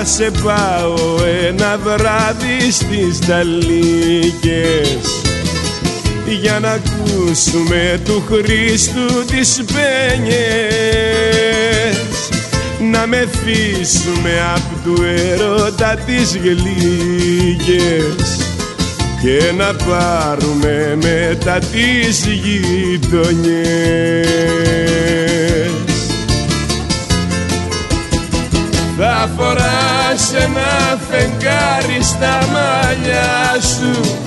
σε πάω ένα βράδυ στις Ταλίκες για να ακούσουμε του Χρήστου τις πένιες, να μεθύσουμε απ' του έρωτα τις γλύκες και να πάρουμε μετά τις γειτονιές. Θα φοράς ένα φεγγάρι στα μαλλιά σου